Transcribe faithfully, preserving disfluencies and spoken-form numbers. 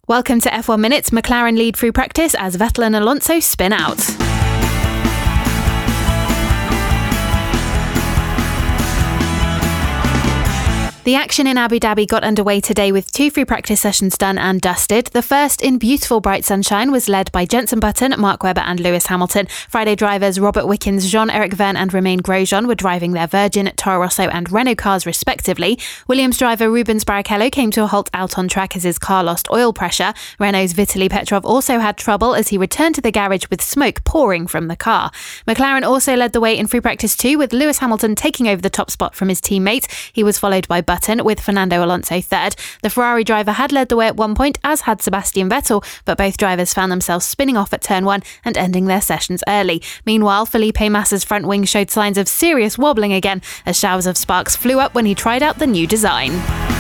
Welcome to F one Minutes. McLaren lead through practice as Vettel and Alonso spin out. The action in Abu Dhabi got underway today with two free practice sessions done and dusted. The first, in beautiful bright sunshine, was led by Jenson Button, Mark Webber and Lewis Hamilton. Friday drivers Robert Wickens, Jean-Éric Vergne and Romain Grosjean were driving their Virgin, Toro Rosso and Renault cars respectively. Williams driver Rubens Barrichello came to a halt out on track as his car lost oil pressure. Renault's Vitaly Petrov also had trouble as he returned to the garage with smoke pouring from the car. McLaren also led the way in free practice two, with Lewis Hamilton taking over the top spot from his teammate. He was followed by Button, with Fernando Alonso third. The Ferrari driver had led the way at one point, as had Sebastian Vettel, but both drivers found themselves spinning off at turn one and ending their sessions early. Meanwhile, Felipe Massa's front wing showed signs of serious wobbling again as showers of sparks flew up when he tried out the new design.